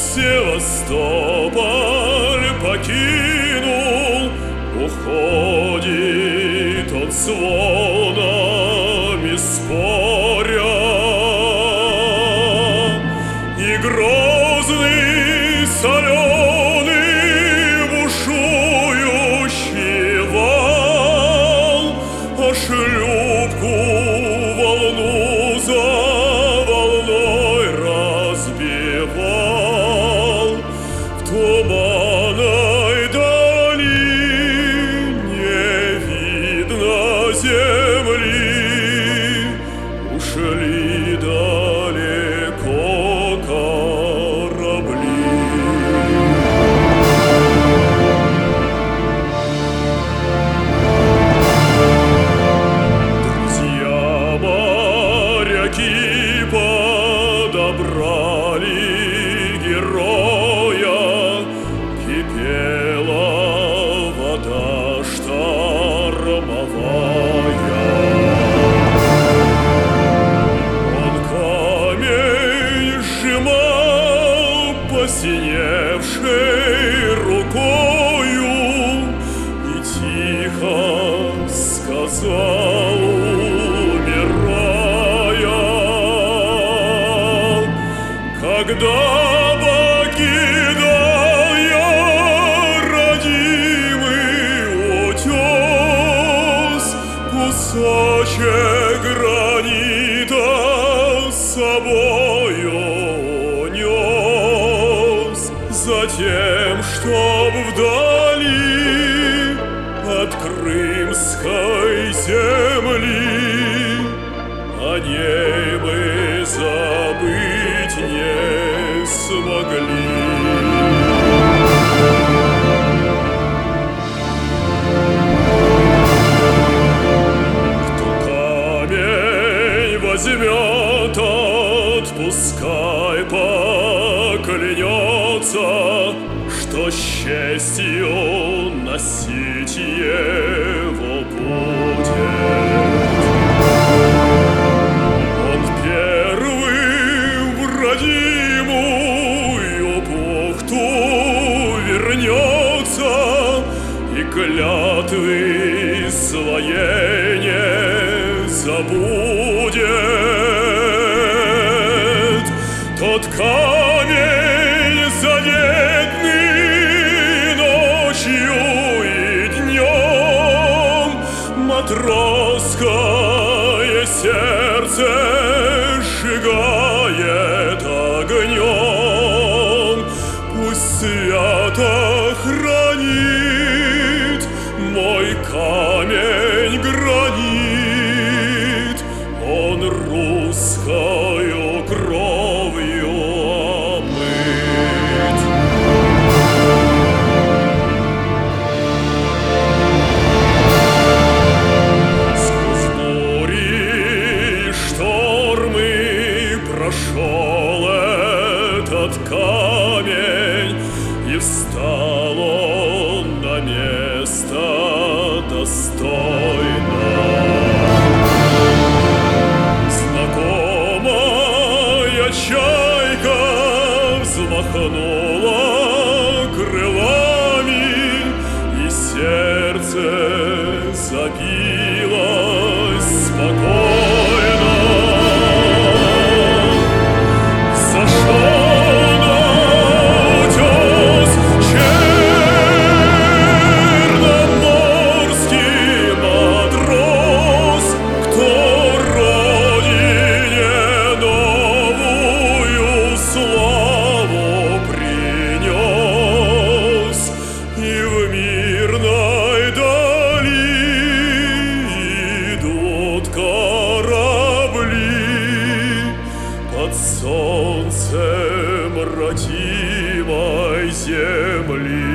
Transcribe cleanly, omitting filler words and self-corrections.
Севастополь покинул, уходит он с волнами споря, и грозный соленый бушующий вал шлюпку волну за волной разбивал. В туманной дали не видно земли, ушли далеко корабли. Друзья моряки подобрали героя, кипела вода штормовая. Он камень сжимал посиневшей рукою и тихо сказал, умирая: когда покидал я родимый утес, кусочек гранита с собою нес, затем, чтоб вдали от крымской земли о ней мы забыть не смогли. Кто камень возьмет, тот пускай поклянется, что с честью носить его будет. Он первым в родимую бухту вернется и клятвы своей не забудет. Тот камень заветный ночью и днем, матросское сердце сжигает огнем. Пусть свято хранит мой камень гранит, он русскою кровью омыт. Сквозь бури и штормы прошел этот камень, и встал он на место достойно. Знакомая чайка взмахнула крылами, и сердце забилось спокойно. Зашел на утес черноморский матрос, кто родине новую славу принес, и в мирной дали идут корабли под солнцем родимой земли.